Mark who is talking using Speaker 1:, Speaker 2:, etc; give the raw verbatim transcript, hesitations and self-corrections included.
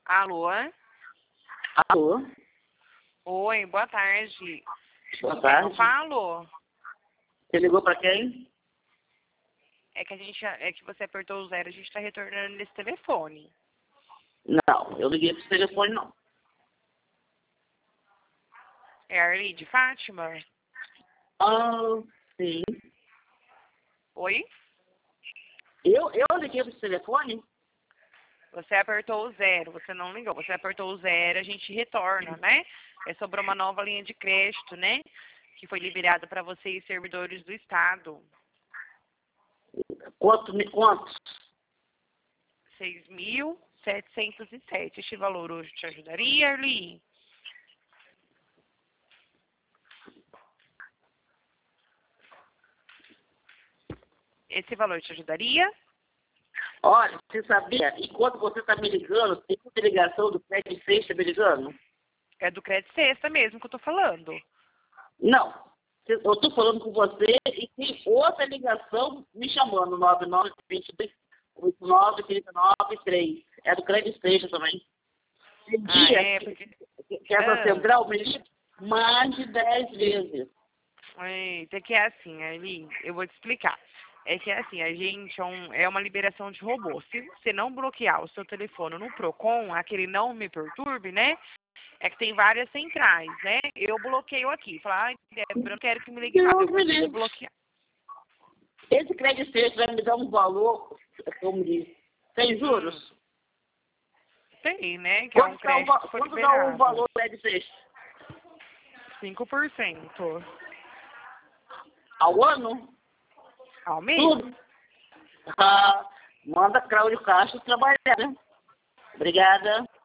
Speaker 1: Alô?
Speaker 2: Alô?
Speaker 1: Oi, boa tarde.
Speaker 2: Boa
Speaker 1: Eu
Speaker 2: tarde.
Speaker 1: falo?
Speaker 2: Você ligou para quem?
Speaker 1: É que a gente é que você apertou o zero, a gente está retornando nesse telefone.
Speaker 2: Não, eu liguei pro telefone, não.
Speaker 1: É a Arli de Fátima?
Speaker 2: Ah, sim.
Speaker 1: Oi?
Speaker 2: Eu, eu liguei pro telefone?
Speaker 1: Você apertou o zero, você não ligou. Você apertou o zero, a gente retorna, né? É sobre uma nova linha de crédito, né? Que foi liberada para vocês, servidores do Estado.
Speaker 2: Quanto, me- quantos?
Speaker 1: seis mil setecentos e sete. Este valor hoje te ajudaria, Arli? Esse valor te ajudaria?
Speaker 2: Olha, você sabia, enquanto você está me ligando, tem muita ligação do Crédito Sexta me ligando?
Speaker 1: É do Crédito Sexta mesmo que eu tô falando.
Speaker 2: Não. Eu estou falando com você e tem outra ligação me chamando, nove nove dois oito nove três nove três. É do Crédito Sexta também. Tem
Speaker 1: Ah,
Speaker 2: dia
Speaker 1: é?
Speaker 2: que,
Speaker 1: Porque...
Speaker 2: que, que essa
Speaker 1: Ah,
Speaker 2: central me liga mais de dez vezes.
Speaker 1: eita, que é assim, Arli, eu vou te explicar. É que é assim, a gente é, um, é uma liberação de robô. Se você não bloquear o seu telefone no Procon, aquele não me perturbe, né? É que tem várias centrais, né? Eu bloqueio aqui. Falar, ai, Débora, eu não quero que me ligue mais. Eu
Speaker 2: Deus me
Speaker 1: consigo
Speaker 2: livre.
Speaker 1: bloquear.
Speaker 2: Esse crédito sexta vai me dar um valor, como diz, sem
Speaker 1: Hum,
Speaker 2: juros?
Speaker 1: tem, né? Que é um
Speaker 2: Quanto dá o,
Speaker 1: crédito que
Speaker 2: va-
Speaker 1: foi
Speaker 2: quanto dá o
Speaker 1: liberado.
Speaker 2: valor do crédito sexta?
Speaker 1: cinco por cento
Speaker 2: Ao ano?
Speaker 1: ao mês.
Speaker 2: Tudo. Ah, manda Cláudio Castro trabalhar, né? Obrigada.